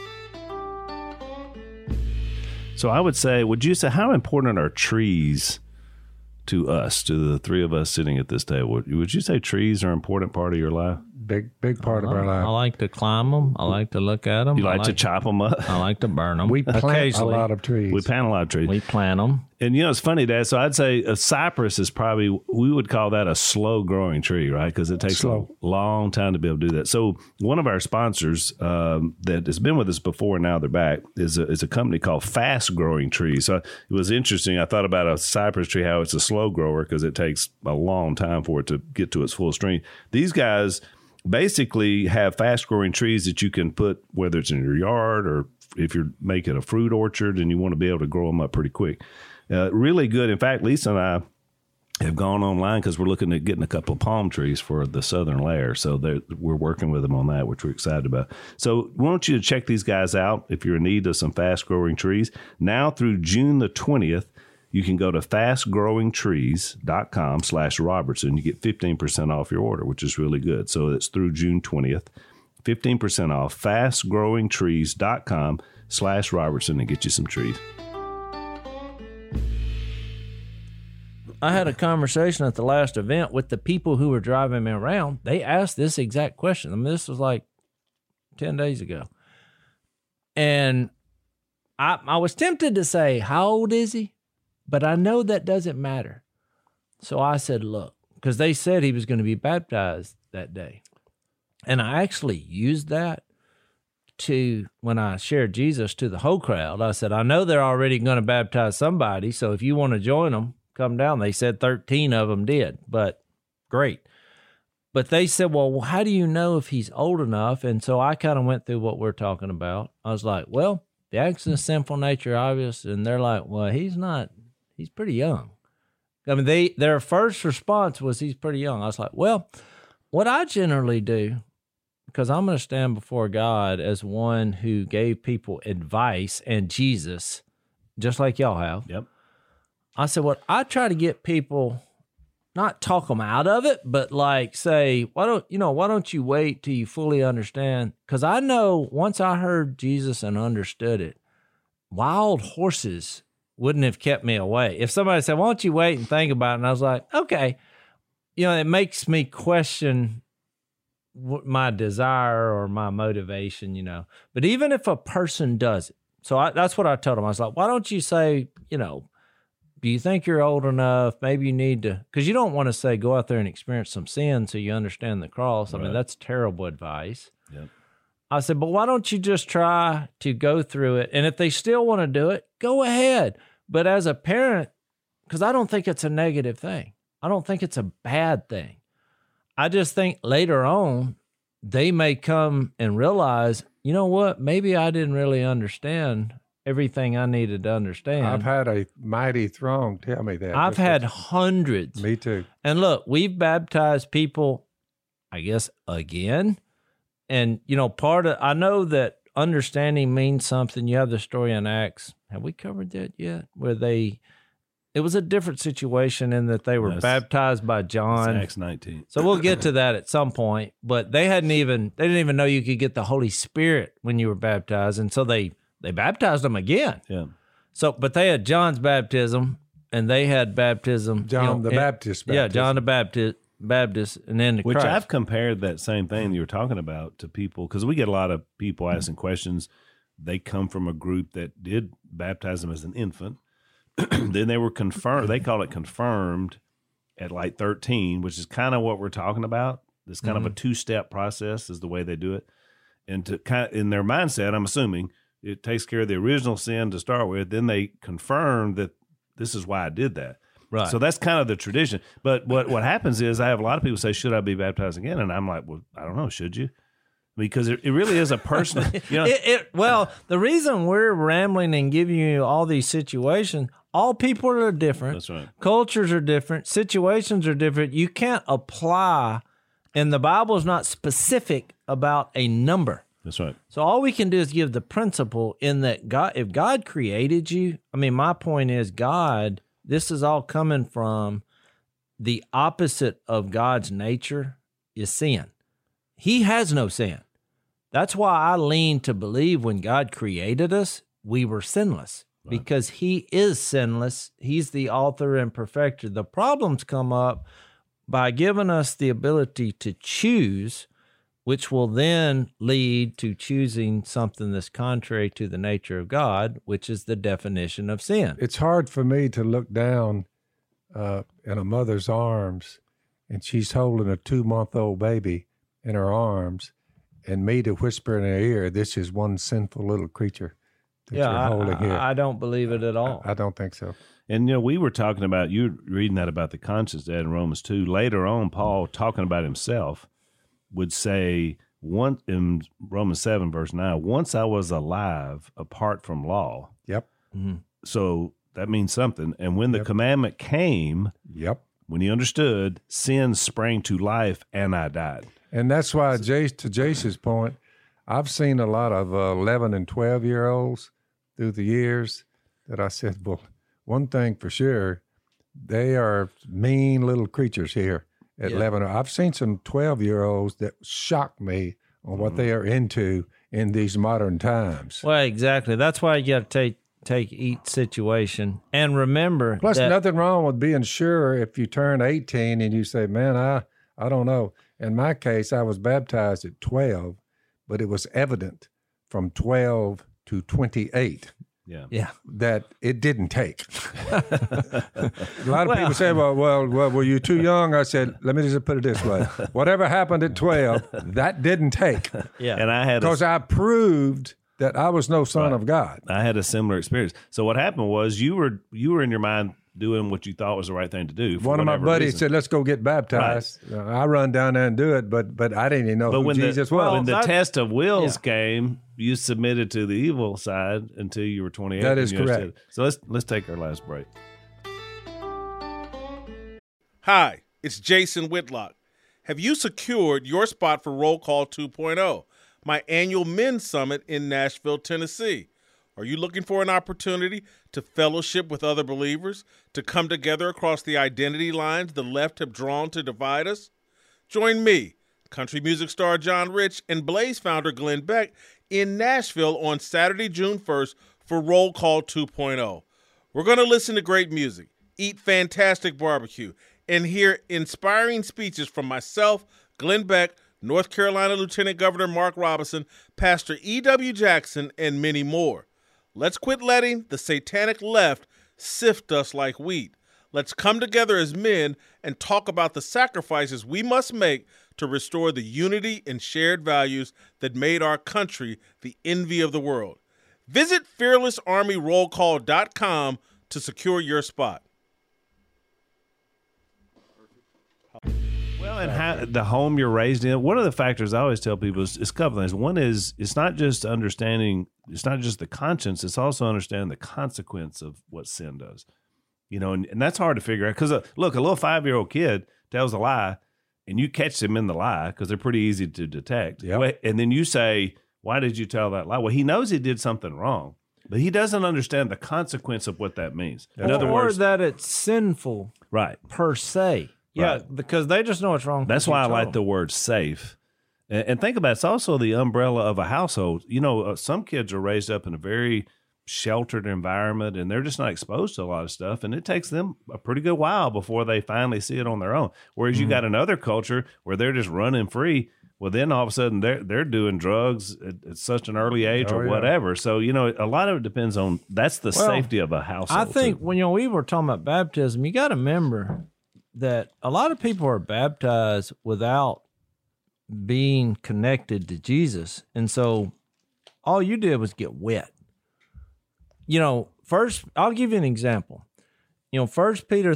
So I would say, how important are trees to us, to the three of us sitting at this table? Would you say trees are an important part of your life? Big part of our I life. like to climb them. I like to look at them. You like to chop them up? I like to burn them. We plant a Occasionally. lot of trees. We plant a lot of trees. We plant them. And it's funny, Dad. So I'd say a cypress is probably, we would call that a slow growing tree, right? Because it takes Slow. a long time to be able to do that. So one of our sponsors that has been with us before, now they're back, is a company called Fast Growing Trees. So it was interesting. I thought about a cypress tree, how it's a slow grower because it takes a long time for it to get to its full strength. These guys basically have fast growing trees that you can put, whether it's in your yard or if you're making a fruit orchard and you want to be able to grow them up pretty quick. Really good. In fact, Lisa and I have gone online because we're looking at getting a couple of palm trees for the southern layer. So we're working with them on that, which we're excited about. So we want you to check these guys out if you're in need of some fast growing trees. Now through June the 20th, you can go to fastgrowingtrees.com/Robertson. You get 15% off your order, which is really good. So it's through June 20th, 15% off, fastgrowingtrees.com/Robertson, and get you some trees. I had a conversation at the last event with the people who were driving me around. They asked this exact question. I mean, this was like 10 days ago. And I was tempted to say, how old is he? But I know that doesn't matter. So I said, look, because they said he was going to be baptized that day. And I actually used that when I shared Jesus to the whole crowd. I said, I know they're already going to baptize somebody. So if you want to join them, come down. They said 13 of them did, but great. But they said, well, how do you know if he's old enough? And so I kind of went through what we're talking about. I was like, well, the acts of sinful nature are obvious. And they're like, well, he's not. He's pretty young. I mean, their first response was he's pretty young. I was like, well, what I generally do, because I'm going to stand before God as one who gave people advice and Jesus, just like y'all have. Yep. I said, what I try to get people, not talk them out of it, but like say, why don't you wait till you fully understand? Because I know once I heard Jesus and understood it, wild horses wouldn't have kept me away. If somebody said, why don't you wait and think about it? And I was like, okay. It makes me question my desire or my motivation, But even if a person does it, so that's what I told him. I was like, why don't you say, do you think you're old enough? Maybe you need to, because you don't want to say, go out there and experience some sin so you understand the cross. I mean, that's terrible advice. Yep. I said, but why don't you just try to go through it? And if they still want to do it, go ahead. But as a parent, because I don't think it's a negative thing. I don't think it's a bad thing. I just think later on, they may come and realize, you know what? Maybe I didn't really understand everything I needed to understand. I've had a mighty throng tell me that. I've had hundreds. Me too. And look, we've baptized people, I guess, again. And, I know that understanding means something. You have the story in Acts. Have we covered that yet? Where it was a different situation in that they were baptized by John. Acts 19. So we'll get to that at some point. But they didn't even know you could get the Holy Spirit when you were baptized. And so they baptized them again. Yeah. So, but they had John's baptism and they had baptism. John the Baptist. Yeah, John the Baptist, and then Which Christ. I've compared that same thing you were talking about to people, because we get a lot of people asking questions. They come from a group that did baptize them as an infant, then they were confirmed. They call it confirmed at like 13, which is kind of what we're talking about. It's kind of a 2-step process is the way they do it. And to kind of, in their mindset, I'm assuming it takes care of the original sin to start with. Then they confirm that this is why I did that. Right. So that's kind of the tradition. But what happens is I have a lot of people say, should I be baptized again? And I'm like, well, I don't know. Should you? Because it really is a personal, you know. Well, the reason we're rambling and giving you all these situations, all people are different. That's right. Cultures are different. Situations are different. You can't apply, and the Bible is not specific about a number. That's right. So all we can do is give the principle in that God, if God created you, I mean, my point is God, this is all coming from the opposite of God's nature is sin. He has no sin. That's why I lean to believe when God created us, we were sinless because he is sinless. He's the author and perfecter. The problems come up by giving us the ability to choose, which will then lead to choosing something that's contrary to the nature of God, which is the definition of sin. It's hard for me to look down in a mother's arms and she's holding a 2-month-old baby in her arms and me to whisper in her ear, this is one sinful little creature that you're holding here. I don't believe it at all. I don't think so. And, you know, we were talking about, you reading that about the conscience, Dad, in Romans 2. Later on, Paul, talking about himself, would say, in Romans 7, verse 9, once I was alive apart from law. Yep. Mm-hmm. So that means something. And when the commandment came, when he understood, sin sprang to life and I died. And that's why, to Jace's point, I've seen a lot of 11 and 12-year-olds through the years that I said, well, one thing for sure, they are mean little creatures here at 11. I've seen some 12-year-olds that shock me on what they are into in these modern times. Well, exactly. That's why you got to take each situation and remember. Plus, nothing wrong with being sure if you turn 18 and you say, man, I don't know. In my case, I was baptized at 12, but it was evident from 12 to 28 that it didn't take. A lot of people say, well, were you too young? I said, let me just put it this way. Whatever happened at 12, that didn't take. And I had because I proved that I was no son of God. I had a similar experience. So what happened was you were in your mind doing what you thought was the right thing to do. One of my buddies said, let's go get baptized. Right. I run down there and do it, but I didn't even know who Jesus was. When the test of wills came, you submitted to the evil side until you were 28. That is correct. So let's take our last break. Hi, it's Jason Whitlock. Have you secured your spot for Roll Call 2.0, my annual men's summit in Nashville, Tennessee? Are you looking for an opportunity to fellowship with other believers, to come together across the identity lines the left have drawn to divide us? Join me, country music star John Rich, and Blaze founder Glenn Beck in Nashville on Saturday, June 1st for Roll Call 2.0. We're going to listen to great music, eat fantastic barbecue, and hear inspiring speeches from myself, Glenn Beck, North Carolina Lieutenant Governor Mark Robinson, Pastor E.W. Jackson, and many more. Let's quit letting the satanic left sift us like wheat. Let's come together as men and talk about the sacrifices we must make to restore the unity and shared values that made our country the envy of the world. Visit fearlessarmyrollcall.com to secure your spot. Well, and how the home you're raised in, one of the factors I always tell people is a couple things. One is it's not just understanding, it's not just the conscience, it's also understanding the consequence of what sin does. You know, and that's hard to figure out because, look, a little 5-year-old kid tells a lie and you catch them in the lie because they're pretty easy to detect. Yep. And then you say, why did you tell that lie? Well, he knows he did something wrong, but he doesn't understand the consequence of what that means. In other words, that it's sinful per se. Yeah, because they just know it's wrong. That's why I like the word safe. And think about it, it's also the umbrella of a household. You know, some kids are raised up in a very sheltered environment and they're just not exposed to a lot of stuff. And it takes them a pretty good while before they finally see it on their own. Whereas you got another culture where they're just running free. Well, then all of a sudden they're doing drugs at such an early age or yeah. whatever. So, a lot of it depends on that's the safety of a household. I think too. when we were talking about baptism, you got to remember that a lot of people are baptized without being connected to Jesus. And so all you did was get wet. First, I'll give you an example. 1 Peter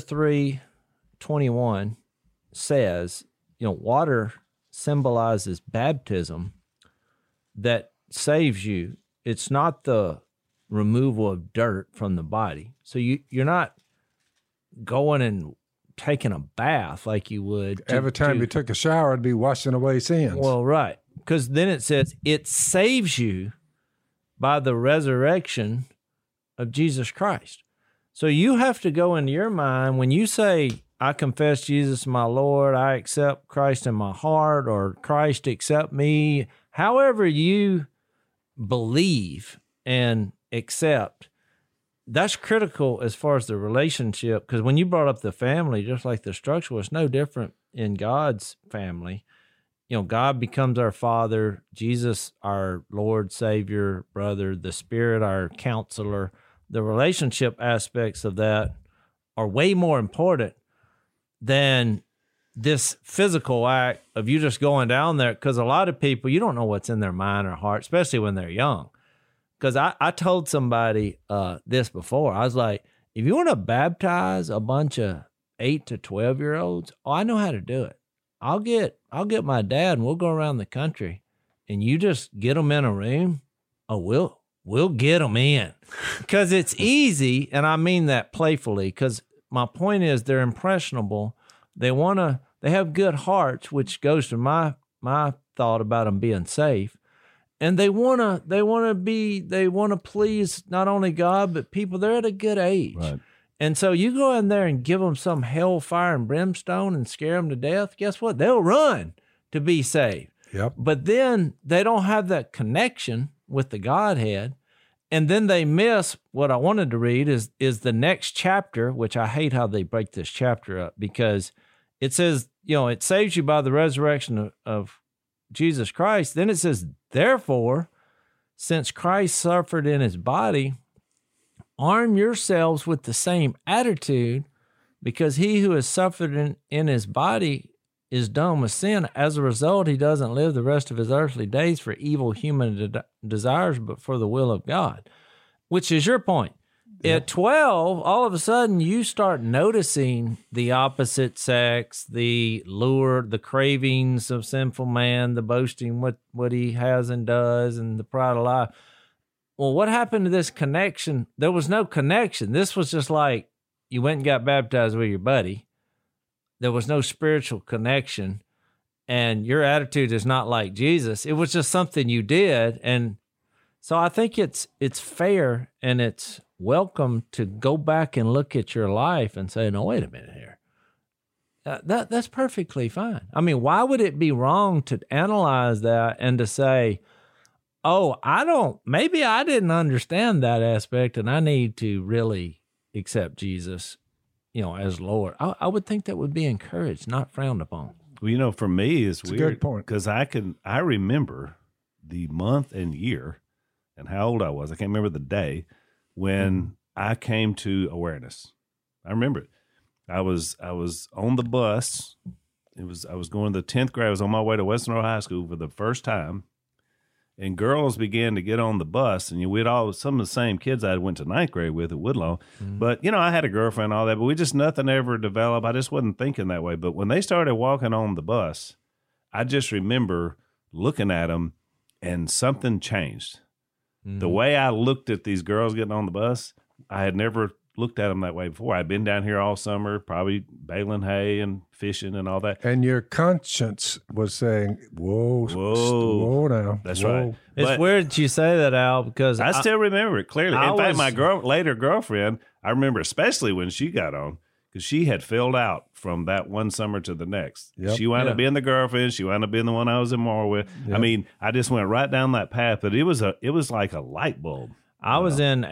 3:21 says, water symbolizes baptism that saves you. It's not the removal of dirt from the body. So you're not going and taking a bath like you would. Every time you took a shower, it'd be washing away sins. Well, right. Because then it says it saves you by the resurrection of Jesus Christ. So you have to go into your mind when you say, I confess Jesus my Lord, I accept Christ in my heart, or Christ accept me, however you believe and accept, that's critical as far as the relationship. Because when you brought up the family, just like the structure was no different in God's family. God becomes our Father, Jesus our Lord, Savior, brother, the Spirit our counselor. The relationship aspects of that are way more important than this physical act of you just going down there. Because a lot of people, you don't know what's in their mind or heart, especially when they're young. Because I told somebody this before. I was like, if you want to baptize a bunch of 8 to 12-year-olds, I know how to do it. I'll get my dad and we'll go around the country and you just get them in a room. Oh, we'll get them in because it's easy. And I mean that playfully, because my point is they're impressionable. They have good hearts, which goes to my thought about them being safe. And they want to please not only God, but people. They're at a good age. Right. And so you go in there and give them some hellfire and brimstone and scare them to death. Guess what? They'll run to be saved. Yep. But then they don't have that connection with the Godhead. And then they miss what I wanted to read is the next chapter, which I hate how they break this chapter up, because it says, it saves you by the resurrection of Jesus Christ. Then it says, therefore, since Christ suffered in his body, arm yourselves with the same attitude, because he who has suffered in his body is done with sin. As a result, he doesn't live the rest of his earthly days for evil human desires, but for the will of God, which is your point. Yep. At 12, all of a sudden, you start noticing the opposite sex, the lure, the cravings of sinful man, the boasting, what he has and does, and the pride of life. Well, what happened to this connection? There was no connection. This was just like you went and got baptized with your buddy. There was no spiritual connection, and your attitude is not like Jesus. It was just something you did. And so I think it's fair and it's welcome to go back and look at your life and say, no, wait a minute here. That's perfectly fine. I mean, why would it be wrong to analyze that and to say, maybe I didn't understand that aspect and I need to really accept Jesus, as Lord. I would think that would be encouraged, not frowned upon. Well, for me, it's weird. A good point. Because I remember the month and year and how old I was. I can't remember the day when I came to awareness. I remember it. I was on the bus. I was going to the 10th grade. I was on my way to Western Road High School for the first time. And girls began to get on the bus, and we'd all some of the same kids I went to 9th grade with at Woodlawn. Mm-hmm. But I had a girlfriend and all that, but nothing ever developed. I just wasn't thinking that way. But when they started walking on the bus, I just remember looking at them, and something changed. Mm-hmm. The way I looked at these girls getting on the bus, I had never looked at them that way before. I'd been down here all summer, probably baling hay and fishing and all that. And your conscience was saying, whoa now. That's whoa. right. It's weird that you say that, Al, because I still remember it clearly. In fact, my later girlfriend, I remember especially when she got on, because she had filled out from that one summer to the next. Yep. She wound up being the girlfriend. She wound up being the one I was in more with. Yep. I mean, I just went right down that path, but it was like a light bulb. I was in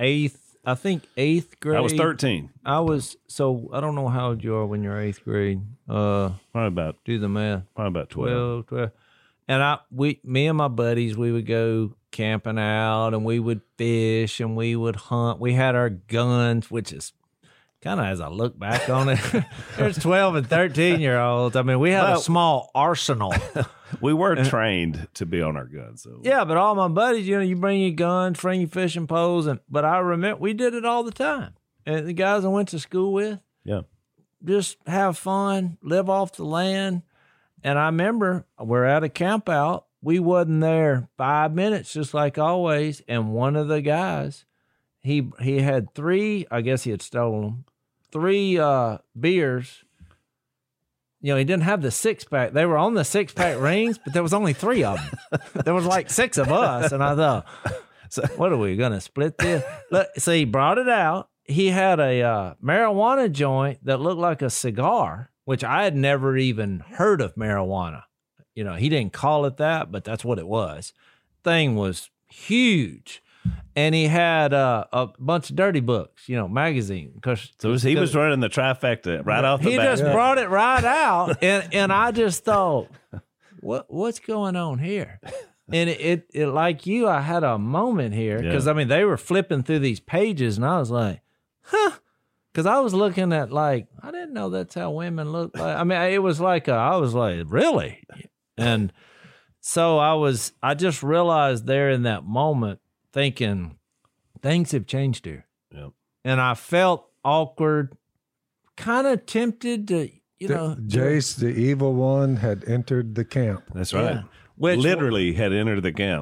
8th grade. I was 13. I don't know how old you are when you're 8th grade. Probably about, do the math. Probably about 12. 12. And me and my buddies, we would go camping out and we would fish and we would hunt. We had our guns, which is kind of, as I look back on it, there's 12 and 13-year-olds. I mean, we had a small arsenal. We were trained to be on our guns. So. Yeah, but all my buddies, you bring your guns, bring your fishing poles. But I remember we did it all the time. And the guys I went to school with, just have fun, live off the land. And I remember we're at a camp out. We wasn't there 5 minutes, just like always. And one of the guys, he had 3, I guess he had stolen them, 3 beers. He didn't have the 6-pack. They were on the 6-pack rings, but there was only 3 of them. There was like 6 of us. And I thought, what are we going to split this? Look, so he brought it out. He had a marijuana joint that looked like a cigar, which I had never even heard of marijuana. He didn't call it that, but that's what it was. Thing was huge. And he had a bunch of dirty books, magazine. So he was running the trifecta right off the bat. He just brought it right out. And I just thought, what's going on here? And it like you, I had a moment here. Because, they were flipping through these pages, and I was like, huh. Because I was looking at I didn't know that's how women look like. It was I was like, really? And so I just realized there in that moment, thinking things have changed here. Yep. And I felt awkward, kind of tempted to, Jace, the evil one, had entered the camp. That's right. Yeah. Which literally had entered the camp.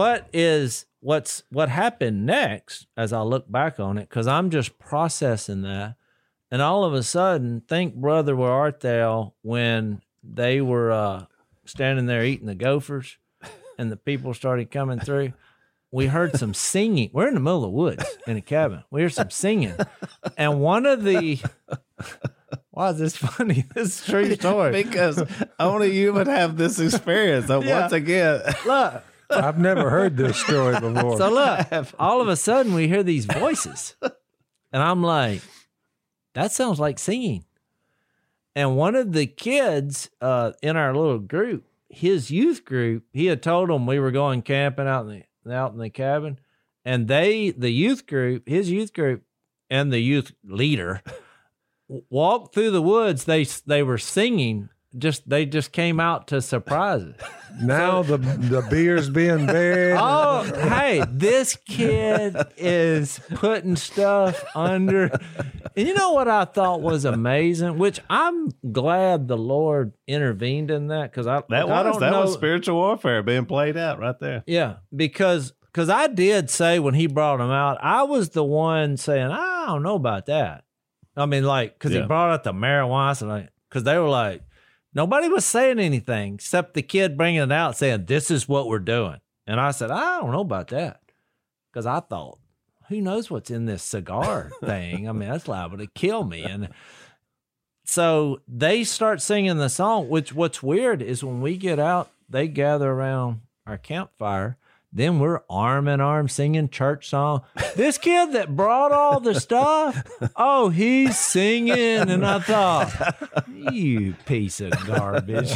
What happened next as I look back on it, because I'm just processing that. And all of a sudden, think, brother, where art thou, when they were standing there eating the gophers and the people started coming through. We heard some singing. We're in the middle of the woods in a cabin. We heard some singing. And one of the... Why is this funny? This is a true story. Because only you would have this experience. Once again... Look. I've never heard this story before. So look, all of a sudden we hear these voices. And I'm like, that sounds like singing. And one of the kids in our little group, his youth group, he had told them we were going camping out in the cabin, and his youth group and the youth leader walked through the woods. They were singing. They just came out to surprise us. Now the beer's being buried. Oh, hey, this kid is putting stuff under. And you know what I thought was amazing, which I'm glad the Lord intervened in that, because that was spiritual warfare being played out right there. Yeah, because I did say when he brought him out, I was the one saying, I don't know about that. Because he brought out the marijuana, because they were like, nobody was saying anything except the kid bringing it out saying, this is what we're doing. And I said, I don't know about that. Because I thought, who knows what's in this cigar thing? That's liable to kill me. And so they start singing the song, which what's weird is when we get out, they gather around our campfire. Then we're arm in arm singing church song. This kid that brought all the stuff, he's singing. And I thought, you piece of garbage.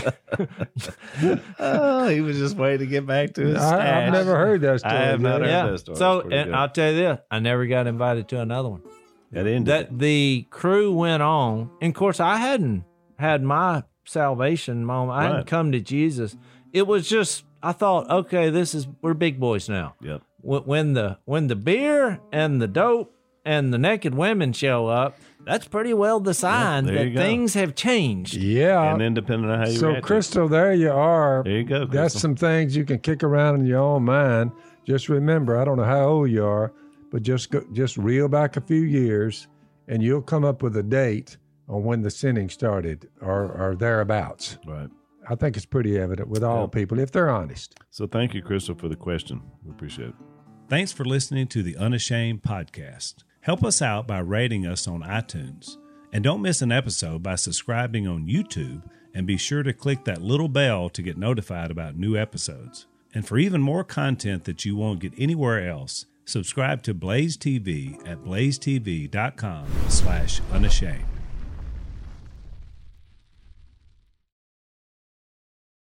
He was just waiting to get back to his stash. I've never heard that story. I have not heard that story. So, and I'll tell you this, I never got invited to another one. The crew went on. And of course, I hadn't had my salvation moment. I hadn't come to Jesus. It was just, I thought, okay, we're big boys now. Yep. When the beer and the dope and the naked women show up, that's pretty well the sign that things have changed. Yeah. And then depending on how you react. So, Crystal, there you are. There you go, Crystal. That's some things you can kick around in your own mind. Just remember, I don't know how old you are, but just reel back a few years, and you'll come up with a date on when the sinning started or thereabouts. Right. I think it's pretty evident with all people, if they're honest. So thank you, Crystal, for the question. We appreciate it. Thanks for listening to the Unashamed podcast. Help us out by rating us on iTunes. And don't miss an episode by subscribing on YouTube, and be sure to click that little bell to get notified about new episodes. And for even more content that you won't get anywhere else, subscribe to Blaze TV at blazetv.com/unashamed.